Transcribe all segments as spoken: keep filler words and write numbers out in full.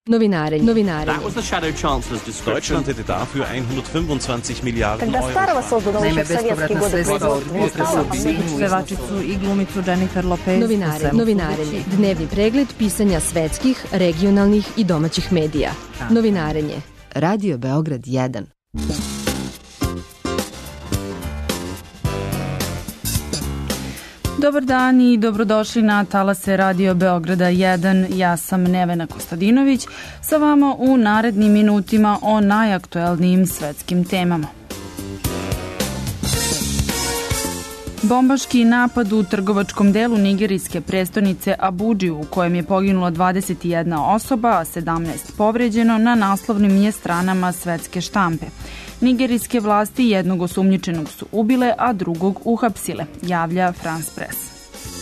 Novinarenje. Novinarenje. That was the Shadow Chancellor's description. Deutschland hätte dafür hundertfünfundzwanzig Milliarden Euro. Naime, bespovratna sredstva od potresa u pevačicu i glumicu Jennifer Lopez. Novinarenje. Novinarenje. Dnevni pregled pisanja svetskih, regionalnih i domaćih medija. Novinarenje. Radio Beograd jedan. Dobar dan i dobrodošli na talase Radio Beograda jedan. Ja sam Nevena Kostadinović, sa vama u narednim minutima o najaktuelnijim svetskim temama. Bombaški napad u trgovačkom delu nigerijske prestonice Abudži, u kojem je poginulo dvadeset jedna osoba, a sedamnaest povređeno, na naslovnim je stranama svetske štampe. Nigerijske vlasti jednog osumnjičenog su ubile, a drugog uhapsile, javlja France Press.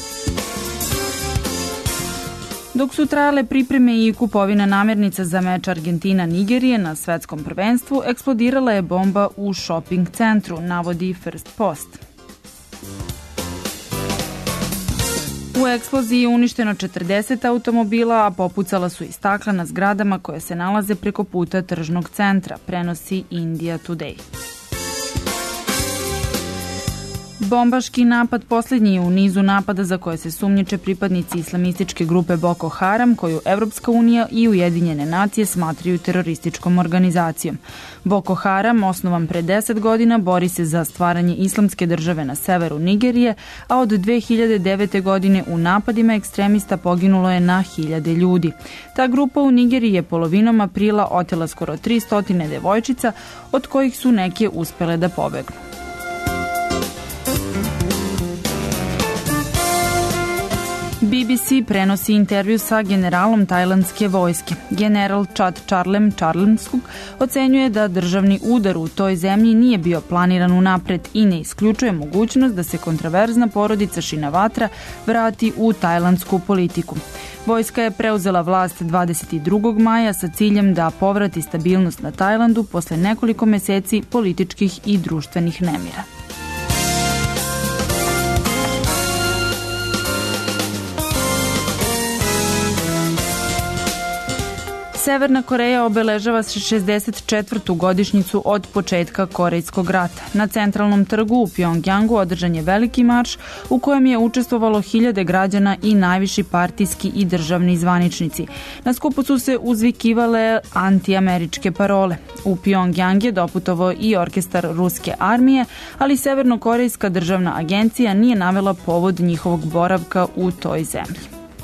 Dok su trajale pripreme i kupovina namirnica za meč Argentina-Nigerije na svetskom prvenstvu, eksplodirala je bomba u shopping centru, navodi First Post. U eksploziji je uništeno četrdeset automobila, a popucala su i stakla na zgradama koje se nalaze preko puta tržnog centra, prenosi India Today. Bombaški napad posljednji je u nizu napada za koje se sumnjiče pripadnici islamističke grupe Boko Haram, koju Evropska unija i Ujedinjene nacije smatraju terorističkom organizacijom. Boko Haram, osnovan pre deset godina, bori se za stvaranje islamske države na severu Nigerije, a od dve hiljade devete. godine u napadima ekstremista poginulo je na hiljade ljudi. Ta grupa u Nigeriji je polovinom aprila otela skoro tristo devojčica, od kojih su neke uspele da pobegnu. B B C prenosi intervju sa generalom tajlandske vojske. General Chad Charlem Charlemskog ocenjuje da državni udar u toj zemlji nije bio planiran unapred i ne isključuje mogućnost da se kontroverzna porodica Shinawatra vrati u tajlandsku politiku. Vojska je preuzela vlast dvadeset drugog maja sa ciljem da povrati stabilnost na Tajlandu posle nekoliko meseci političkih i društvenih nemira. Severna Koreja obeležava šezdeset četvrtu godišnjicu od početka Korejskog rata. Na centralnom trgu u Pjongjangu održan je veliki marš u kojem je učestvovalo hiljade građana i najviši partijski i državni zvaničnici. Na skupu su se uzvikivale antiameričke parole. U Pjongjang je doputovao i orkestar ruske armije, ali Severnokorejska državna agencija nije navela povod njihovog boravka u toj zemlji.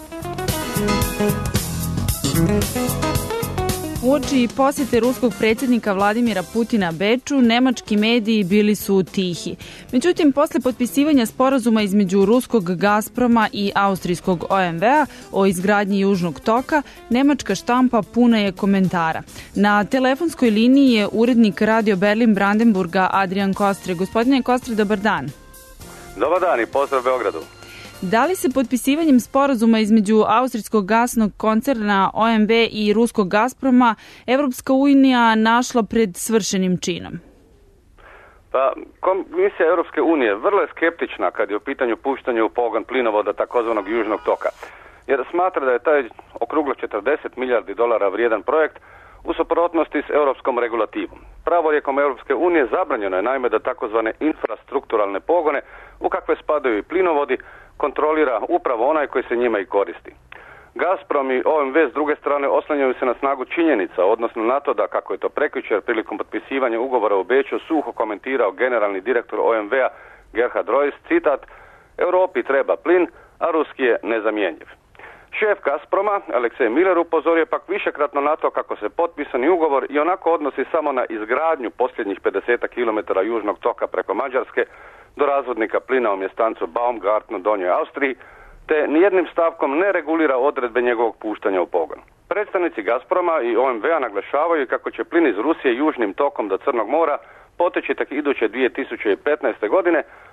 Uoči posjete ruskog predsjednika Vladimira Putina Beču, nemački mediji bili su tihi. Međutim, posle potpisivanja sporazuma između ruskog Gazproma i austrijskog O M V-a o izgradnji Južnog toka, nemačka štampa puna je komentara. Na telefonskoj liniji je urednik Radio Berlin Brandenburga Adrian Kostre. Gospodine Kostre, dobar dan. Dobar dan i pozdrav Beogradu. Da li se potpisivanjem sporazuma između austrijskog gasnog koncerna O M V i ruskog Gazproma Evropska unija našla pred svršenim činom? Pa, Komisija Europske unije vrlo je skeptična kad je u pitanju puštanja u pogon plinovoda takozvanog Južnog toka, jer smatra da je taj okruglo četrdeset milijardi dolara vrijedan projekt u suprotnosti s europskom regulativom. Pravorijekom Europske unije zabranjeno je naime da takozvane infrastrukturalne pogone, u kakve spadaju i plinovodi, kontrolira upravo onaj koji se njima i koristi. Gazprom i O M V s druge strane oslanjaju se na snagu činjenica, odnosno na to da, kako je to prekjučer prilikom potpisivanja ugovora u Beču suho komentirao generalni direktor O M V-a Gerhard Reuss, citat: "Europi treba plin, a ruski je nezamjenjiv." Šef Gazproma, Aleksej Miller, upozorio pak višekratno na to kako se potpisani ugovor i onako odnosi samo na izgradnju posljednjih pedeset kilometara Južnog toka preko Mađarske do razvodnika plina u mjestancu Baumgarten u Donjoj Austriji, te nijednim stavkom ne regulira odredbe njegovog puštanja u pogon. Predstavnici Gazproma i O M V-a naglašavaju kako će plin iz Rusije Južnim tokom do Crnog mora poteći tek iduće dvije tisuće petnaeste. godine,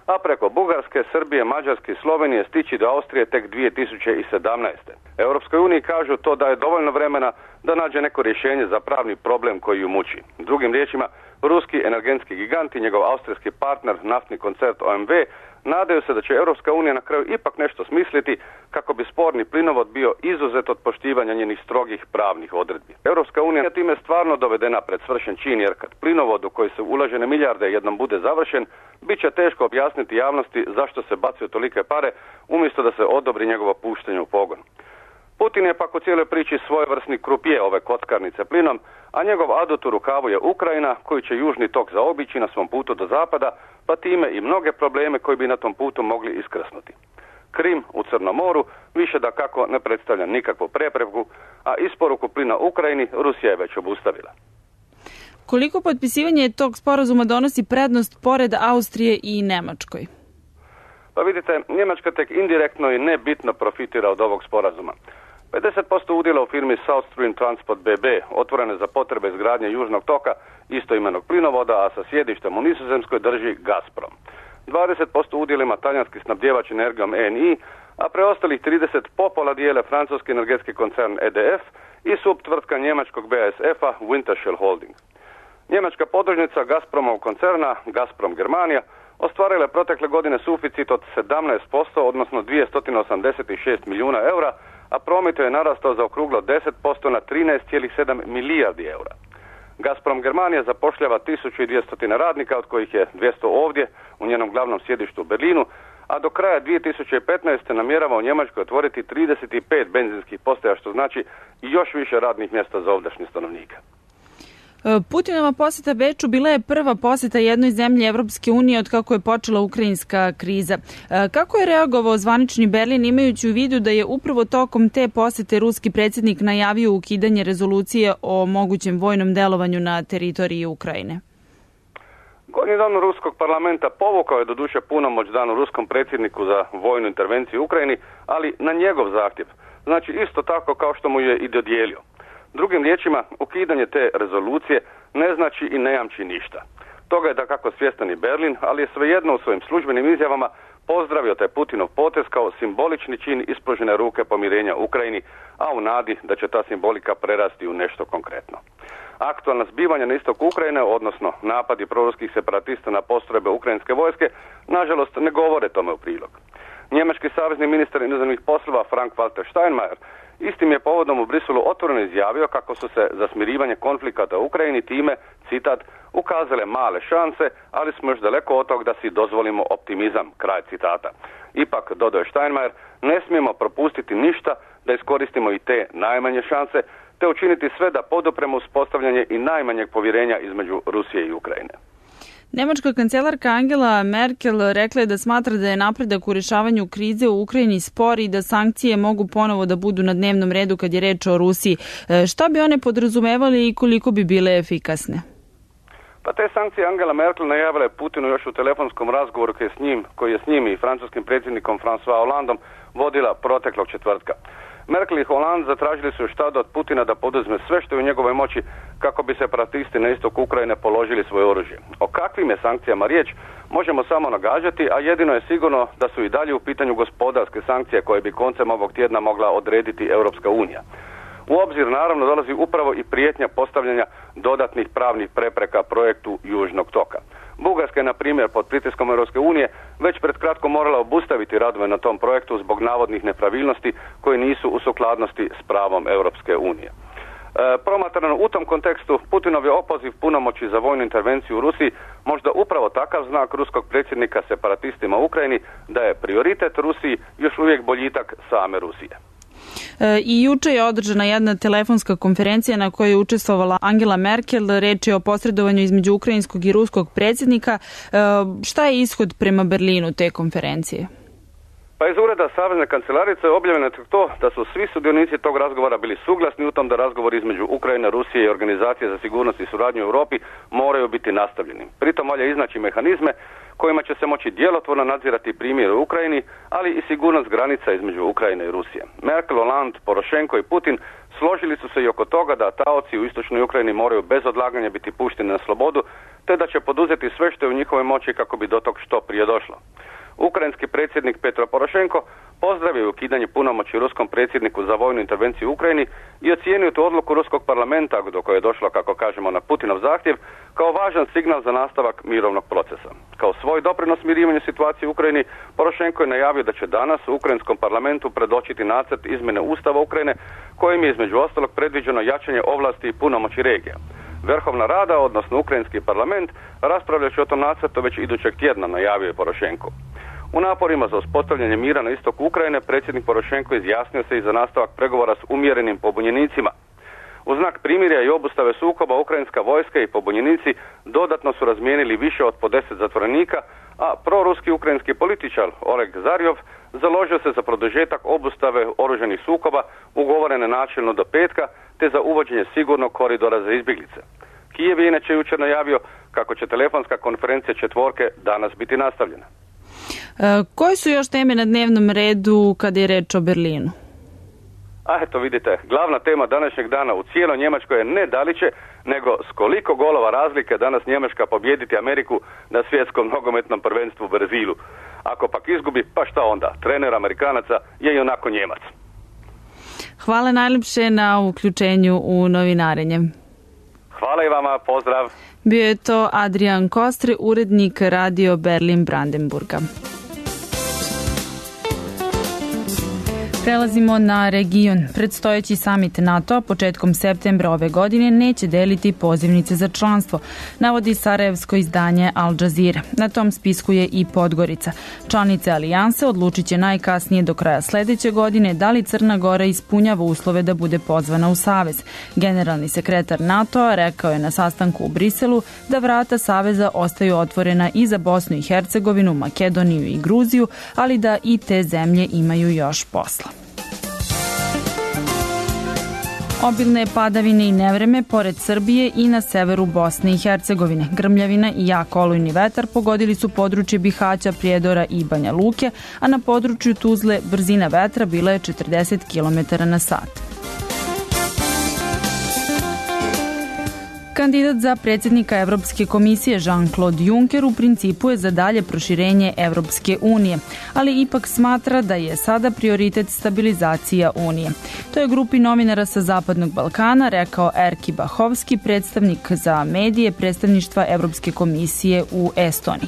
a preko Bugarske, Srbije, Mađarske i Slovenije stići do Austrije tek dvije tisuće sedamnaeste. Europskoj uniji kažu to da je dovoljno vremena da nađe neko rješenje za pravni problem koji ju muči. Drugim riječima, ruski energetski gigant i njegov austrijski partner, naftni koncern O M V, nadaju se da će Europska unija na kraju ipak nešto smisliti kako bi sporni plinovod bio izuzet od poštivanja njenih strogih pravnih odredbi. Europska unija time stvarno dovedena pred svršen čin, jer kad plinovod u koji se ulažene milijarde jednom bude završen, bit će teško objasniti javnosti zašto se bacaju tolike pare umjesto da se odobri njegovo puštanje u pogon. Putin je pak u cijeloj priči svojevrsni krupije ove kockarnice plinom, a njegov adut u rukavu je Ukrajina, koji će južni tok zaobići na svom putu do zapada, pa time i mnoge probleme koji bi na tom putu mogli iskrsnuti. Krim u Crnom moru više da kako ne predstavlja nikakvu prepreku, a isporuku plina Ukrajini Rusija je već obustavila. Koliko potpisivanje tog sporazuma donosi prednost pored Austrije i Nemačkoj? Pa vidite, Njemačka tek indirektno i nebitno profitira od ovog sporazuma. pedeset posto udjela u firmi South Stream Transport B B, otvorene za potrebe izgradnje južnog toka istoimenog plinovoda, a sa sjedištem u Nizozemskoj drži Gazprom. dvadeset posto udjelima talijanski snabdjevač energijom E N I, a preostalih trideset posto popola dijele francuski energetski koncern E D F i subtvrtka njemačkog B A S F-a Wintershall Holding. Njemačka podružnica Gazpromovog koncerna Gazprom Germanija ostvarila je protekle godine suficit od sedamnaest posto, odnosno dvjesto osamdeset šest milijuna eura, a promet je narastao za okruglo deset posto na trinaest zarez sedam milijardi eura. Gazprom Germanija zapošljava tisuću dvjesto radnika, od kojih je dvjesto ovdje u njenom glavnom sjedištu u Berlinu, a do kraja dvije tisuće petnaeste namjerava u Njemačkoj otvoriti trideset pet benzinskih postaja, što znači još više radnih mjesta za ovdašnje stanovnike. Putinova posjeta Beču bila je prva posjeta jednoj zemlji Evropske unije od kako je počela ukrajinska kriza. Kako je reagovao zvanični Berlin, imajući u vidu da je upravo tokom te posjete ruski predsjednik najavio ukidanje rezolucije o mogućem vojnom delovanju na teritoriji Ukrajine? Gornji dom ruskog parlamenta povukao je doduše punomoć danu ruskom predsjedniku za vojnu intervenciju u Ukrajini, ali na njegov zahtjev. Znači isto tako kao što mu je i dodijelio. Drugim riječima, ukidanje te rezolucije ne znači i ne jamči ništa. Toga je dakako svjestan i Berlin, ali je svejedno u svojim službenim izjavama pozdravio taj Putinov potez kao simbolični čin ispružene ruke pomirenja Ukrajini, a u nadi da će ta simbolika prerasti u nešto konkretno. Aktualna zbivanja na istoku Ukrajine, odnosno napadi proruskih separatista na postrojbe ukrajinske vojske, nažalost ne govore tome u prilog. Njemački savezni ministar inozemnih poslova Frank-Walter Steinmeier istim je povodom u Briselu otvoreno izjavio kako su se za smirivanje konflikata u Ukrajini time, citat, ukazale male šanse, ali smo još daleko od tog da si dozvolimo optimizam, kraj citata. Ipak, dodao Steinmeier, ne smijemo propustiti ništa da iskoristimo i te najmanje šanse, te učiniti sve da podupremo uspostavljanje i najmanjeg povjerenja između Rusije i Ukrajine. Nemačka kancelarka Angela Merkel rekla je da smatra da je napredak u rješavanju krize u Ukrajini spor i da sankcije mogu ponovo da budu na dnevnom redu kad je reč o Rusiji. Šta bi one podrazumevali i koliko bi bile efikasne? Pa te sankcije Angela Merkel najavila je Putinu još u telefonskom razgovoru koji je s njim, koji je s njim i francuskim predsjednikom François Hollandom vodila proteklog četvrtka. Merkel i Hollande zatražili su još tada od Putina da poduzme sve što je u njegovoj moći kako bi separatisti na istoku Ukrajine položili svoje oružje. O kakvim je sankcijama riječ možemo samo nagađati, a jedino je sigurno da su i dalje u pitanju gospodarske sankcije koje bi koncem ovog tjedna mogla odrediti Europska unija. U obzir naravno dolazi upravo i prijetnja postavljanja dodatnih pravnih prepreka projektu Južnog toka. Bugarska je, na primjer, pod pritiskom Europske unije već pred kratko morala obustaviti radove na tom projektu zbog navodnih nepravilnosti koje nisu u sukladnosti s pravom Europske unije. E, promatrano u tom kontekstu, Putinov je opoziv punomoći za vojnu intervenciju u Rusiji možda upravo takav znak ruskog predsjednika separatistima u Ukrajini da je prioritet Rusiji još uvijek boljitak same Rusije. I juče je održana jedna telefonska konferencija na kojoj je učestvovala Angela Merkel. Reč je o posredovanju između ukrajinskog i ruskog predsjednika. Šta je ishod prema Berlinu te konferencije? Pa iz ureda Savezne kancelarice objavljeno je to da su svi sudionici tog razgovora bili suglasni u tom da razgovor između Ukrajine, Rusije i Organizacije za sigurnost i suradnju u Europi moraju biti nastavljeni. Pritom valja iznaći mehanizme kojima će se moći djelotvorno nadzirati primjer u Ukrajini, ali i sigurnost granica između Ukrajine i Rusije. Merkel, Hollande, Porošenko i Putin složili su se i oko toga da taoci u istočnoj Ukrajini moraju bez odlaganja biti pušteni na slobodu, te da će poduzeti sve što je u njihovoj moći kako bi do tog što prije došlo. Ukrajinski predsjednik Petro Porošenko pozdravio ukidanje punomoći ruskom predsjedniku za vojnu intervenciju u Ukrajini i ocijenio tu odluku ruskog parlamenta, do koje je došlo, kako kažemo, na Putinov zahtjev, kao važan signal za nastavak mirovnog procesa. Kao svoj doprinos mirivanju situacije u Ukrajini, Porošenko je najavio da će danas u ukrajinskom parlamentu predočiti nacrt izmjene Ustava Ukrajine, kojim je između ostalog predviđeno jačanje ovlasti i punomoći regija. Vrhovna rada, odnosno ukrajinski parlament, raspravljajući o tom nacrtu već idućeg tjedna, najavio je Porošenko. U naporima za uspostavljanje mira na istoku Ukrajine, predsjednik Porošenko izjasnio se i za nastavak pregovora s umjerenim pobunjenicima. U znak primirja i obustave sukoba, ukrajinska vojska i pobunjenici dodatno su razmijenili više od po deset zatvorenika, a proruski ukrajinski političar Oleg Zarjov založio se za produžetak obustave oružanih sukoba ugovorene načelno do petka, te za uvođenje sigurnog koridora za izbjeglice. Kijev je inače jučer najavio kako će telefonska konferencija četvorke danas biti nastavljena. E, koje su još teme na dnevnom redu kada je reč o Berlinu? A eto vidite, glavna tema današnjeg dana u cijeloj Njemačkoj je ne da li će, nego s koliko golova razlike danas Njemačka pobijediti Ameriku na svjetskom nogometnom prvenstvu u Brazilu. Ako pak izgubi, pa šta onda? Trener Amerikanaca je i onako Njemac. Hvala najljepše na uključenju u novinarenje. Hvala i vama, pozdrav. Bio je to Adrian Kostre, urednik Radio Berlin Brandenburga. Prelazimo na region. Predstojeći samit NATO-a početkom septembra ove godine neće deliti pozivnice za članstvo, navodi sarajevsko izdanje Al Jazeera. Na tom spisku je i Podgorica. Članice alijanse odlučit će najkasnije do kraja sljedeće godine da li Crna Gora ispunjava uslove da bude pozvana u savez. Generalni sekretar NATO-a rekao je na sastanku u Briselu da vrata saveza ostaju otvorena i za Bosnu i Hercegovinu, Makedoniju i Gruziju, ali da i te zemlje imaju još posla. Obilne padavine i nevreme pored Srbije i na severu Bosne i Hercegovine. Grmljavina i jak olujni vetar pogodili su područje Bihaća, Prijedora i Banja Luke, a na području Tuzle brzina vetra bila je četrdeset kilometara na sat. Kandidat za predsjednika Evropske komisije Jean-Claude Juncker u principu je za dalje proširenje Evropske unije, ali ipak smatra da je sada prioritet stabilizacija unije. To je grupi novinara sa Zapadnog Balkana rekao Erki Bahovski, predstavnik za medije predstavništva Evropske komisije u Estoniji.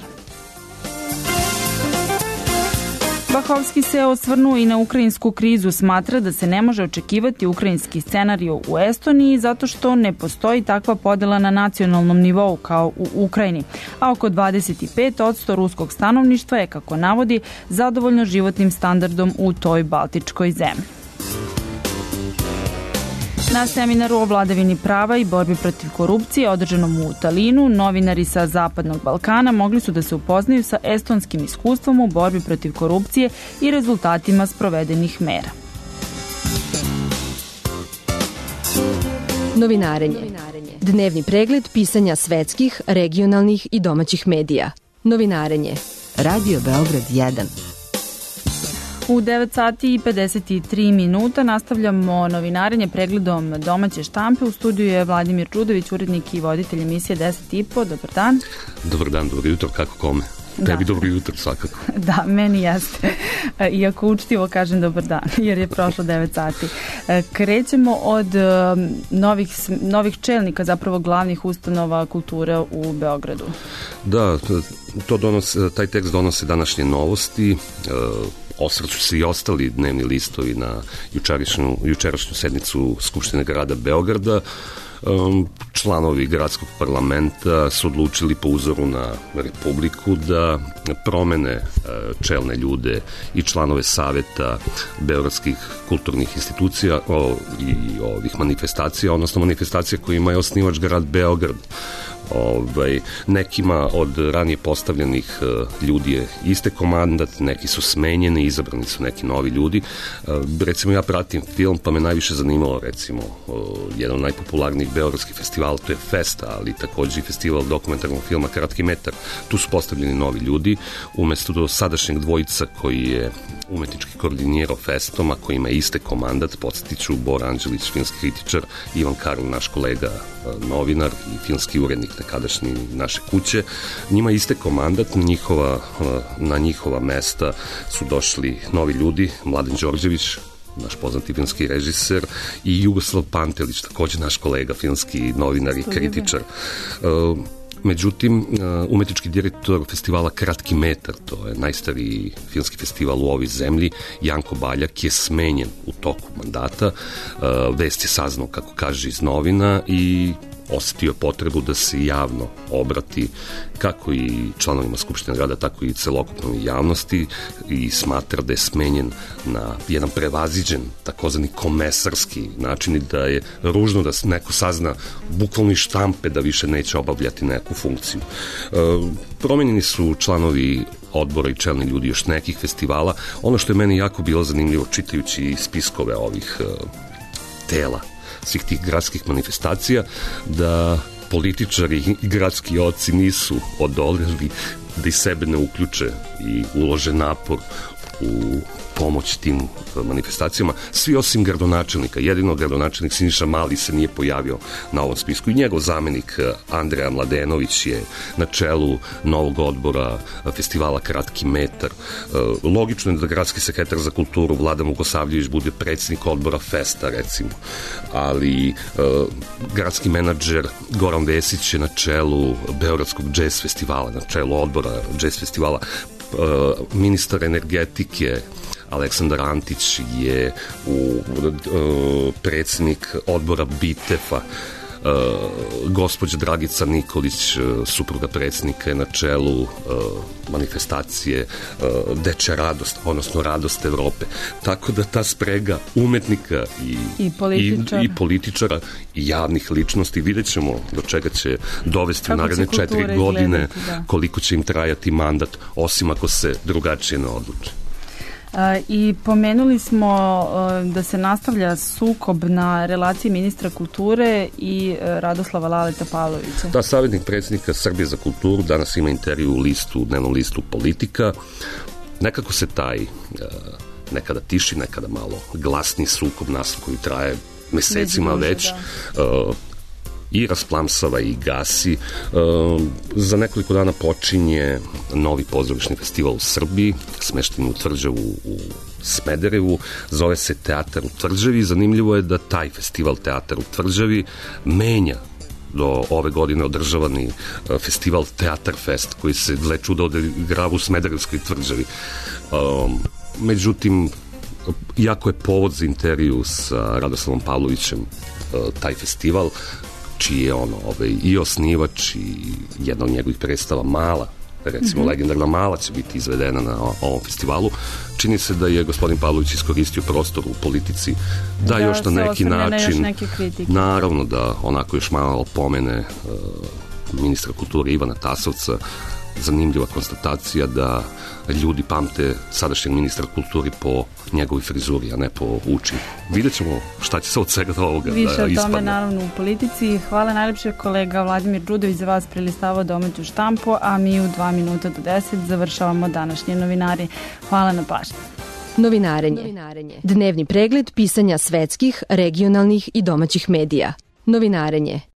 Bahovski se osvrnuo i na ukrajinsku krizu, smatra da se ne može očekivati ukrajinski scenariju u Estoniji zato što ne postoji takva podjela na nacionalnom nivou kao u Ukrajini, a oko dvadeset pet posto ruskog stanovništva je, kako navodi, zadovoljno životnim standardom u toj baltičkoj zemlji. Na seminaru o vladavini prava i borbi protiv korupcije održanom u Talinu, novinari sa Zapadnog Balkana mogli su da se upoznaju sa estonskim iskustvom u borbi protiv korupcije i rezultatima sprovedenih mera. Novinarenje. Dnevni pregled pisanja svetskih, regionalnih i domaćih medija. Novinarenje. Radio Beograd jedan. U devet sati i pedeset tri minuta nastavljamo novinarenje pregledom domaće štampe. U studiju je Vladimir Čudović, urednik i voditelj emisije deset i po. Dobar dan. Dobar dan, dobro jutro, kako kome? Tebi dobro jutro svakako. Da, meni jeste. Iako učtivo kažem dobar dan, jer je prošlo devet sati. Krećemo od novih, novih čelnika, zapravo glavnih ustanova kulture u Beogradu. Da, to donose, taj tekst donose današnje novosti. Osvrću se i ostali dnevni listovi na jučerašnju, jučerašnju sednicu Skupštine grada Beograda. Članovi gradskog parlamenta su odlučili po uzoru na Republiku da promene čelne ljude i članove saveta beogradskih kulturnih institucija i ovih manifestacija, odnosno manifestacija koje imaju osnivač grad Beograd. Ovaj, nekima od ranije postavljenih ljudi je istekao mandat, neki su smenjeni, izabrani su neki novi ljudi. Recimo ja pratim film, pa me najviše zanimalo recimo jedan od najpopularnijih beogradskih festivala, to je Festa, ali takođe i festival dokumentarnog filma Kratki metar. Tu su postavljeni novi ljudi, umesto do sadašnjeg dvojica koji je umetnički koordinirao Festom, a koji ima istekao mandat, podsjetiću, Bora Anđelić, filmski kritičar, Ivan Karl, naš kolega novinar i filmski urednik nekadašnji naše kuće. Njima je istekao mandat, njihova, na njihova mesta su došli novi ljudi, Mladen Đorđević, naš poznati filmski režiser, i Jugoslav Pantelić, takođe naš kolega, filmski novinar i kritičar. Međutim, umetnički direktor festivala Kratki metar, to je najstariji filmski festival u ovoj zemlji, Janko Baljak je smenjen u toku mandata. Vest je saznao, kako kaže, iz novina i osetio potrebu da se javno obrati kako i članovima Skupštine grada, tako i celokupnoj javnosti, i smatra da je smenjen na jedan prevaziđen, takozvani komesarski način, i da je ružno da neko sazna bukvalno iz štampe da više neće obavljati neku funkciju. E, promenjeni su članovi odbora i čelni ljudi još nekih festivala. Ono što je meni jako bilo zanimljivo čitajući spiskove ovih e, tela svih tih gradskih manifestacija, da političari i gradski oci nisu odoleli da i sebe ne uključe i ulože napor u pomoć tim manifestacijama, svi osim gradonačelnika. Jedino gradonačelnik Siniša Mali se nije pojavio na ovom spisku i njegov zamenik Andreja Mladenović je na čelu novog odbora festivala Kratki metar. Logično je da gradski sekretar za kulturu Vlada Mugosavljević bude predsjednik odbora Festa, recimo, ali gradski menadžer Goran Vesić je na čelu Beogradskog džez festivala, na čelu odbora džez festivala. Ministar energetike Aleksandar Antić je u, u, predsjednik odbora Bitefa. Uh, gospođa Dragica Nikolić, uh, supruga predsjednika, je na čelu uh, manifestacije uh, Dečja radost, odnosno Radost Evrope. Tako da ta sprega umetnika i, I, političara. i, i političara i javnih ličnosti, vidjet ćemo do čega će dovesti u naredne četiri godine, da. Koliko će im trajati mandat, osim ako se drugačije ne odluče. I pomenuli smo da se nastavlja sukob na relaciji ministra kulture i Radoslava Laleta Pavlovića. Da, savjetnik predsjednika Srbije za kulturu danas ima intervju u listu, u dnevnom listu Politika. Nekako se taj nekada tiši, nekada malo glasni sukob nas koji traje mesecima već, da. i rasplamsava i gasi. E, za nekoliko dana počinje novi pozorišni festival u Srbiji, smešten u Tvrđavu u Smederevu, zove se Teatar u Tvrđavi. Zanimljivo je da taj festival Teatar u Tvrđavi menja do ove godine održavani festival Teatar Fest, koji se gle čuda odigrava u Smederevskoj Tvrđavi. E, međutim, iako je povod za intervju sa Radoslavom Pavlovićem taj festival, čiji je ono ovaj, i osnivač i jedna od njegovih predstava Mala, recimo mm-hmm. legendarna Mala će biti izvedena na ovom festivalu, čini se da je gospodin Pavlović iskoristio prostor u politici da, da još na neki način na naravno da onako još malo pomene uh, ministra kulture Ivana Tasovca. Zanimljiva konstatacija da ljudi pamte sadašnjeg ministra kulturi po njegovoj frizuri, a ne po učinku. Vidjet ćemo šta će se od svega ovoga da ispadne. Više o tome naravno u Politici. Hvala najlepše kolega Vladimir Đudović za vas prelistavao domaću štampu, a mi u dva minuta do deset završavamo današnje novinari. Hvala na pažnji. Novinarenje. Novinarenje. Dnevni pregled pisanja svetskih, regionalnih i domaćih medija. Novinarenje.